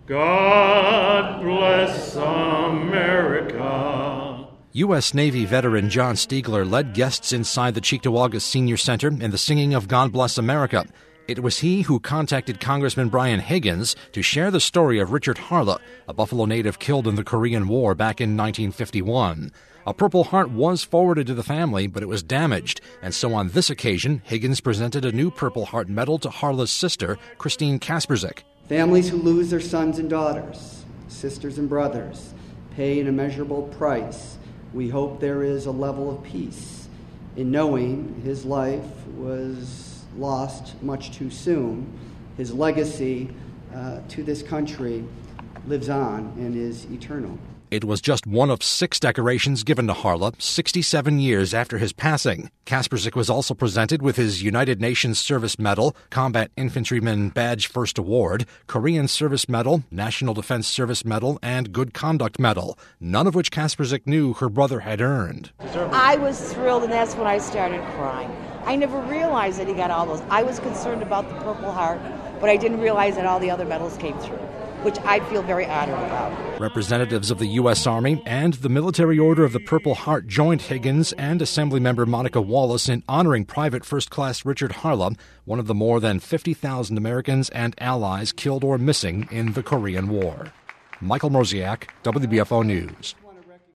God bless America. U.S. Navy veteran John Stiegler led guests inside the Cheektowaga Senior Center in the singing of God Bless America. It was he who contacted Congressman Brian Higgins to share the story of Richard Harla, a Buffalo native killed in the Korean War back in 1951. A Purple Heart was forwarded to the family, but it was damaged, and so on this occasion, Higgins presented a new Purple Heart medal to Harla's sister, Christine Kasperzik. Families who lose their sons and daughters, sisters and brothers, pay an immeasurable price. We hope there is a level of peace in knowing his life was lost much too soon. His legacy to this country lives on and is eternal. It was just one of 6 decorations given to Harla 67 years after his passing. Kasperzik was also presented with his United Nations Service Medal, Combat Infantryman Badge First Award, Korean Service Medal, National Defense Service Medal, and Good Conduct Medal, none of which Kasperzik knew her brother had earned. I was thrilled, and that's when I started crying. I never realized that he got all those. I was concerned about the Purple Heart, but I didn't realize that all the other medals came through, which I feel very honored about. Representatives of the U.S. Army and the Military Order of the Purple Heart joined Higgins and Assemblymember Monica Wallace in honoring Private First Class Richard Harla, one of the more than 50,000 Americans and allies killed or missing in the Korean War. Michael Mroziak, WBFO News.